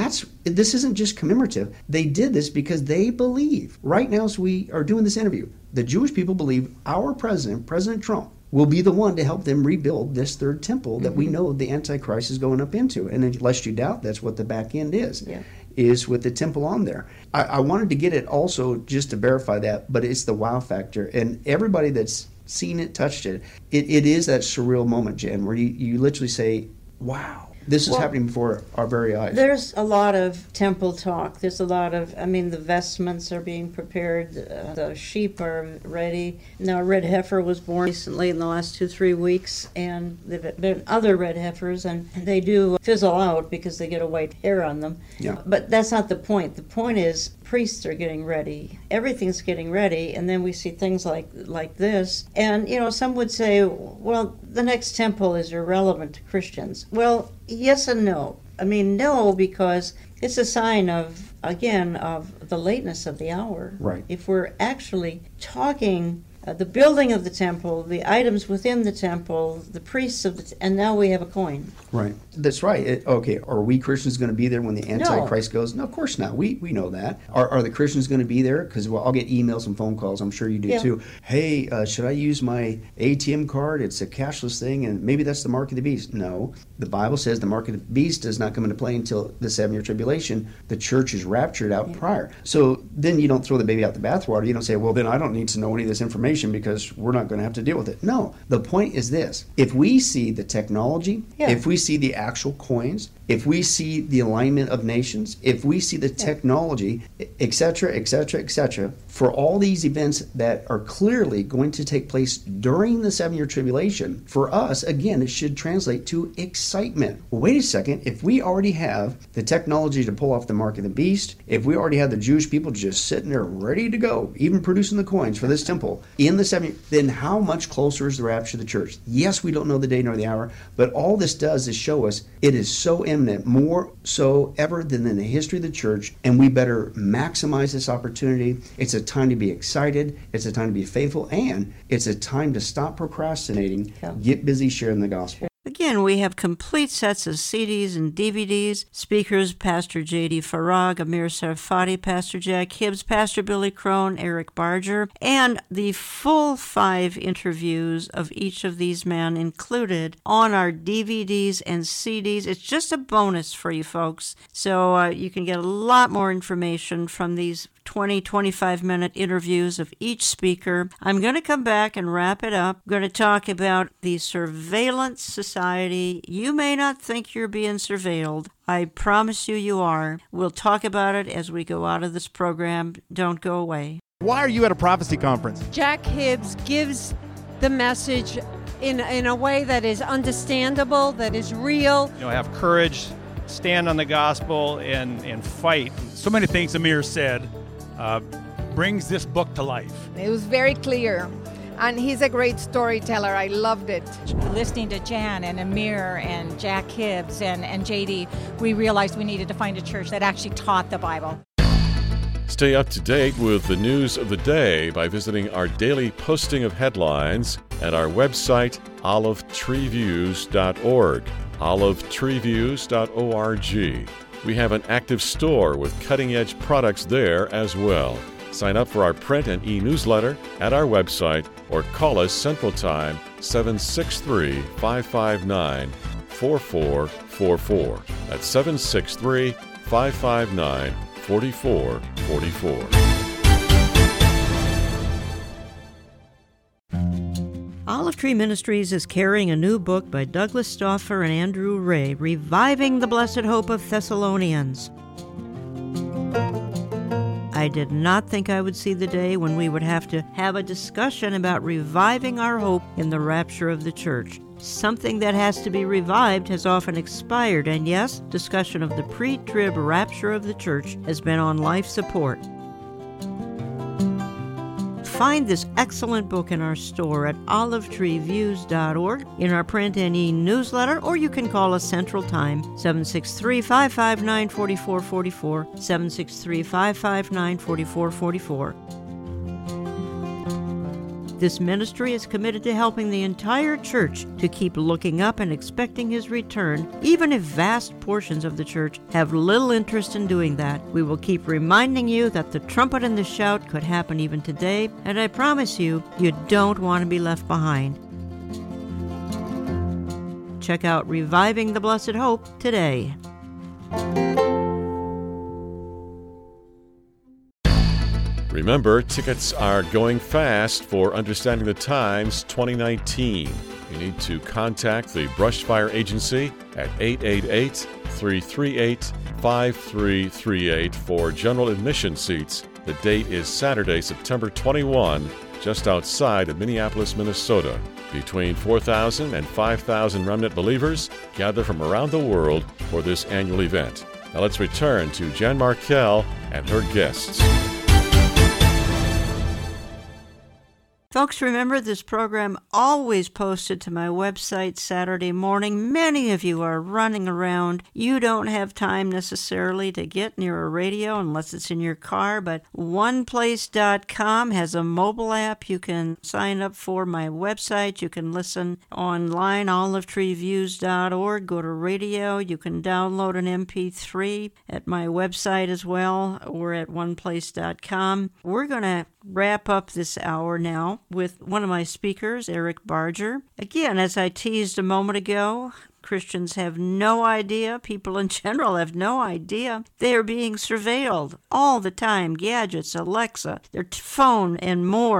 This isn't just commemorative. They did this because they believe, right now as we are doing this interview, the Jewish people believe our president, President Trump, will be the one to help them rebuild this third temple that we know the Antichrist is going up into. And unless you doubt, that's what the back end is with the temple on there. I wanted to get it also just to verify that, but it's the wow factor. And everybody that's seen it, touched it, it is that surreal moment, Jen, where you literally say, wow. This is happening before our very eyes. There's a lot of temple talk. There's a lot of, the vestments are being prepared. The sheep are ready. Now, a red heifer was born recently in the last 2-3 weeks, and there have been other red heifers, and they do fizzle out because they get a white hair on them. Yeah. But that's not the point. The point is priests are getting ready. Everything's getting ready, and then we see things like this. And, some would say, well, the next temple is irrelevant to Christians. Well, yes and no. No, because it's a sign of the lateness of the hour. Right. If we're actually talking the building of the temple, the items within the temple, the priests of and now we have a coin. Right. That's right. Okay, are we Christians going to be there when the Antichrist goes? No, of course not. We know that. Are the Christians going to be there? Because I'll get emails and phone calls. I'm sure you do too. Hey, should I use my ATM card? It's a cashless thing, and maybe that's the mark of the beast. No. The Bible says the mark of the beast does not come into play until the 7-year tribulation. The church is raptured out prior. So then you don't throw the baby out the bathwater. You don't say, well, then I don't need to know any of this information tribulation because we're not going to have to deal with it. No, the point is this. If we see the technology, if we see the actual coins, if we see the alignment of nations, if we see the technology, et cetera, for all these events that are clearly going to take place during the 7-year tribulation, for us, again, it should translate to excitement. Well, wait a second. If we already have the technology to pull off the mark of the beast, if we already have the Jewish people just sitting there ready to go, even producing the coins for this temple in the 7 year, then how much closer is the rapture of the church? Yes, we don't know the day nor the hour, but all this does is show us it is so imminent, more so ever than in the history of the church, and we better maximize this opportunity. It's a time to be excited, it's a time to be faithful, and it's a time to stop procrastinating, get busy sharing the gospel. Again, we have complete sets of CDs and DVDs. Speakers, Pastor J.D. Farag, Amir Sarfati, Pastor Jack Hibbs, Pastor Billy Crone, Eric Barger, and the full 5 interviews of each of these men included on our DVDs and CDs. It's just a bonus for you folks. So you can get a lot more information from these 25-minute interviews of each speaker. I'm going to come back and wrap it up. I'm going to talk about the surveillance society. You may not think you're being surveilled. I promise you are. We'll talk about it as we go out of this program. Don't go away. Why are you at a prophecy conference? Jack Hibbs gives the message in a way that is understandable, that is real. Have courage, stand on the gospel, and fight. So many things Amir said brings this book to life. It was very clear, and he's a great storyteller. I loved it. Listening to Jan and Amir and Jack Hibbs and JD, we realized we needed to find a church that actually taught the Bible. Stay up to date with the news of the day by visiting our daily posting of headlines at our website, olivetreeviews.org, olivetreeviews.org. We have an active store with cutting-edge products there as well. Sign up for our print and e-newsletter at our website or call us Central Time 763-559-4444. That's 763-559-4444. Olive Tree Ministries is carrying a new book by Douglas Stauffer and Andrew Ray, Reviving the Blessed Hope of Thessalonians. I did not think I would see the day when we would have to have a discussion about reviving our hope in the rapture of the church. Something that has to be revived has often expired, and yes, discussion of the pre-trib rapture of the church has been on life support. Find this excellent book in our store at olivetreeviews.org, in our print and e-newsletter, or you can call us Central Time, 763-559-4444, 763-559-4444. This ministry is committed to helping the entire church to keep looking up and expecting His return, even if vast portions of the church have little interest in doing that. We will keep reminding you that the trumpet and the shout could happen even today, and I promise you, you don't want to be left behind. Check out Reviving the Blessed Hope today. Remember, tickets are going fast for Understanding the Times 2019. You need to contact the Brushfire Agency at 888-338-5338 for general admission seats. The date is Saturday, September 21, just outside of Minneapolis, Minnesota. Between 4,000 and 5,000 remnant believers gather from around the world for this annual event. Now let's return to Jan Markell and her guests. Folks, remember this program always posted to my website Saturday morning. Many of you are running around. You don't have time necessarily to get near a radio unless it's in your car, but OnePlace.com has a mobile app you can sign up for. My website, you can listen online, olivetreeviews.org. Go to radio. You can download an MP3 at my website as well, or at OnePlace.com. We're going to wrap up this hour now with one of my speakers, Eric Barger. Again, as I teased a moment ago, Christians have no idea, people in general have no idea, they are being surveilled all the time. Gadgets, Alexa, their phone, and more.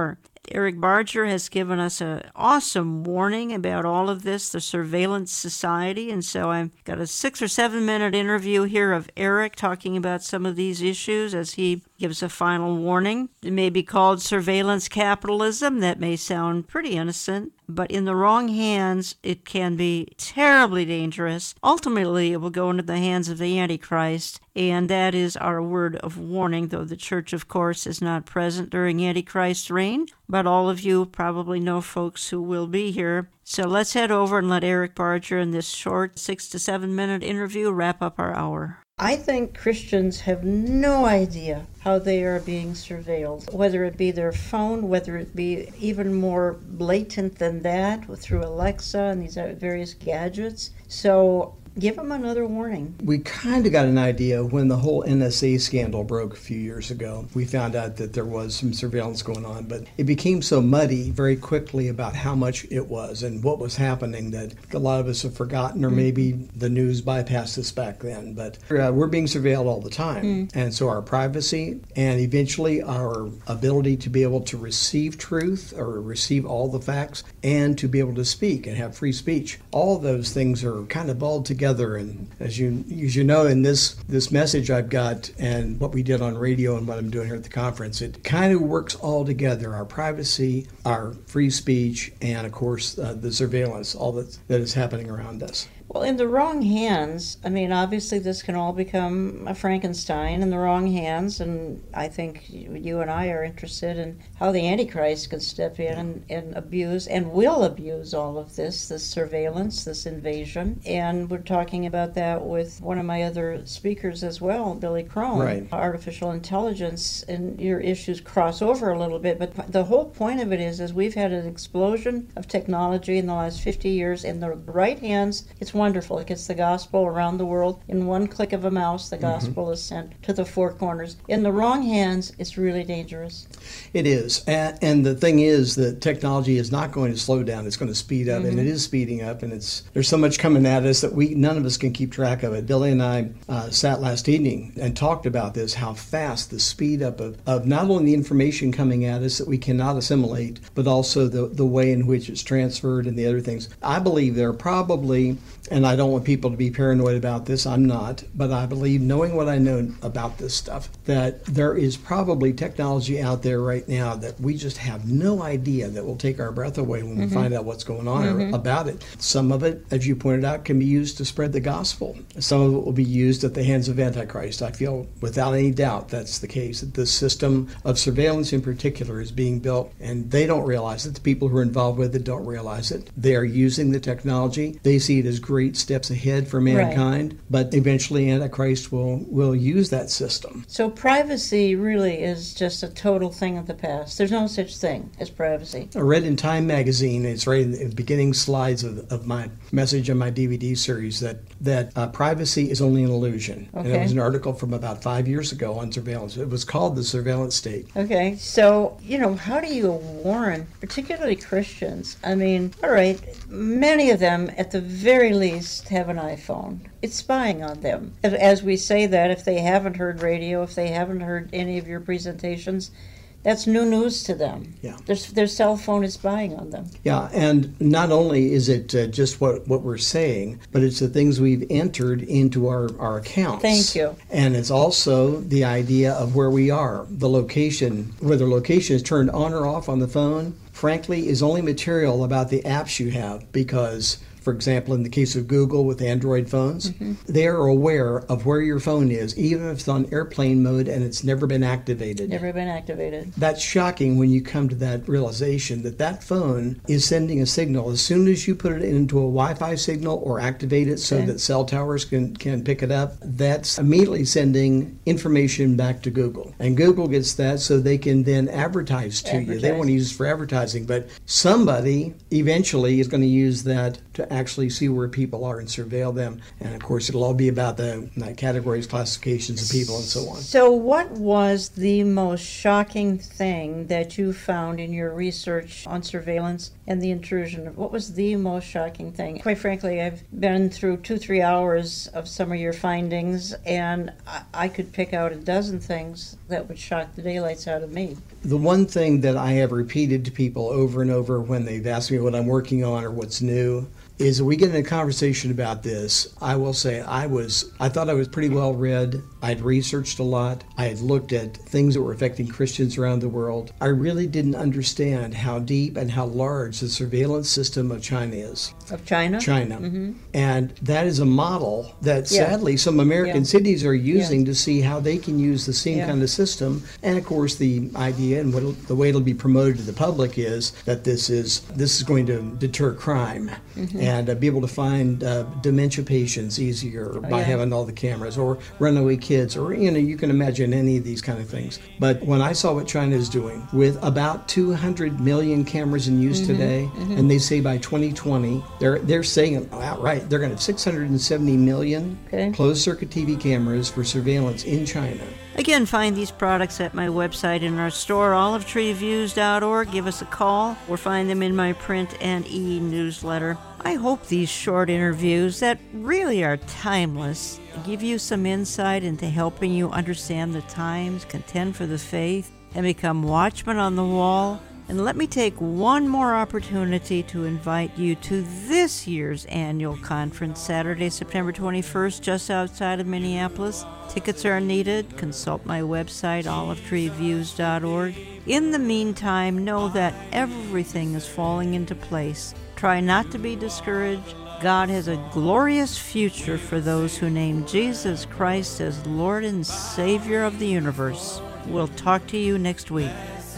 Eric Barger has given us an awesome warning about all of this, the surveillance society. And so I've got a 6 or 7 minute interview here of Eric talking about some of these issues as he gives a final warning. It may be called surveillance capitalism. That may sound pretty innocent, but in the wrong hands, it can be terribly dangerous. Ultimately, it will go into the hands of the Antichrist, and that is our word of warning, though the church, of course, is not present during Antichrist's reign. But all of you probably know folks who will be here. So let's head over and let Eric Barger in this short 6 to 7 minute interview wrap up our hour. I think Christians have no idea how they are being surveilled, whether it be their phone, whether it be even more blatant than that through Alexa and these various gadgets. So give them another warning. We kind of got an idea when the whole NSA scandal broke a few years ago. We found out that there was some surveillance going on, but it became so muddy very quickly about how much it was and what was happening that a lot of us have forgotten, or maybe the news bypassed us back then. But we're being surveilled all the time. And so our privacy and eventually our ability to be able to receive truth or receive all the facts and to be able to speak and have free speech, all of those things are kind of balled together. And as you know, in this message I've got and what we did on radio and what I'm doing here at the conference, it kind of works all together: our privacy, our free speech, and of course the surveillance, all that is happening around us. Well, in the wrong hands, I mean, obviously this can all become a Frankenstein in the wrong hands, and I think you and I are interested in how the Antichrist can step in and abuse, and will abuse all of this surveillance, this invasion. And we're talking about that with one of my other speakers as well, Billy Crone. Right. Artificial intelligence, and your issues cross over a little bit, but the whole point of it is we've had an explosion of technology in the last 50 years. In the right hands, it's wonderful. It gets the gospel around the world. In one click of a mouse, the gospel is sent to the four corners. In the wrong hands, it's really dangerous. It is. And the thing is that technology is not going to slow down. It's going to speed up, and it is speeding up, and there's so much coming at us that none of us can keep track of it. Billy and I sat last evening and talked about this, how fast the speed up of not only the information coming at us that we cannot assimilate, but also the way in which it's transferred and the other things. I believe there are probably, and I don't want people to be paranoid about this, I'm not, but I believe, knowing what I know about this stuff, that there is probably technology out there right now that we just have no idea, that will take our breath away when we find out what's going on about it. Some of it, as you pointed out, can be used to spread the gospel. Some of it will be used at the hands of Antichrist. I feel without any doubt that's the case, that this system of surveillance in particular is being built, and they don't realize it. The people who are involved with it don't realize it. They are using the technology. They see it as great steps ahead for mankind, but eventually Antichrist will use that system. So privacy really is just a total thing of the past. There's no such thing as privacy. I read in Time magazine, it's right in the beginning slides of my message on my DVD series, that privacy is only an illusion. Okay. And it was an article from about 5 years ago on surveillance. It was called The Surveillance State. Okay, so, how do you warn, particularly Christians? I mean, all right, many of them, at the very least, have an iPhone. It's spying on them. As we say that, if they haven't heard radio, if they haven't heard any of your presentations, that's new news to them. Yeah. Their cell phone is spying on them. Yeah, and not only is it just what we're saying, but it's the things we've entered into our accounts. Thank you. And it's also the idea of where we are, the location, whether location is turned on or off on the phone, frankly, is only material about the apps you have, because, for example, in the case of Google with Android phones, they are aware of where your phone is, even if it's on airplane mode and it's never been activated. Never been activated. That's shocking when you come to that realization that phone is sending a signal. As soon as you put it into a Wi-Fi signal or activate it so that cell towers can pick it up, that's immediately sending information back to Google. And Google gets that so they can then advertise to you. They want to use it for advertising, but somebody eventually is going to use that to actually see where people are and surveil them. And of course, it'll all be about the categories, classifications of people, and so on. So what was the most shocking thing that you found in your research on surveillance and the intrusion? What was the most shocking thing? Quite frankly, I've been through 2-3 hours of some of your findings, and I could pick out a dozen things that would shock the daylights out of me. The one thing that I have repeated to people over and over when they've asked me what I'm working on or what's new is we get in a conversation about this. I will say I thought I was pretty well read. I'd researched a lot. I had looked at things that were affecting Christians around the world. I really didn't understand how deep and how large the surveillance system of China is. Of China? China. Mm-hmm. And that is a model that sadly some American cities are using to see how they can use the same kind of system. And of course the idea and the way it'll be promoted to the public is that this is going to deter crime. Mm-hmm. And be able to find dementia patients easier by having all the cameras, or runaway kids, or you can imagine any of these kind of things. But when I saw what China is doing with about 200 million cameras in use today, and they say by 2020 they're saying outright they're going to have 670 million closed circuit TV cameras for surveillance in China. Again, find these products at my website in our store, olivetreeviews.org. Give us a call or find them in my print and e-newsletter. I hope these short interviews that really are timeless give you some insight into helping you understand the times, contend for the faith, and become watchmen on the wall. And let me take one more opportunity to invite you to this year's annual conference, Saturday, September 21st, just outside of Minneapolis. Tickets are needed. Consult my website, olivetreeviews.org. In the meantime, know that everything is falling into place. Try not to be discouraged. God has a glorious future for those who name Jesus Christ as Lord and Savior of the universe. We'll talk to you next week.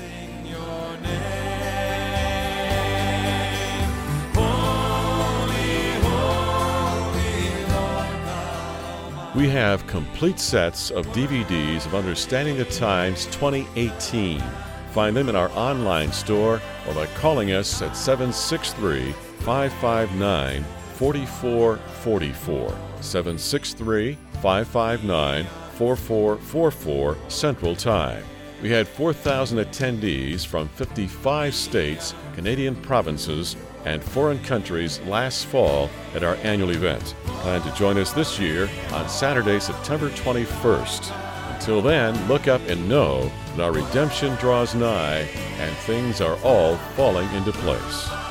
We have complete sets of DVDs of Understanding the Times 2018. Find them in our online store or by calling us at 763-559-4444. 763-559-4444 Central Time. We had 4,000 attendees from 55 states, Canadian provinces, and foreign countries last fall at our annual event. Plan to join us this year on Saturday, September 21st. Until then, look up and know that our redemption draws nigh and things are all falling into place.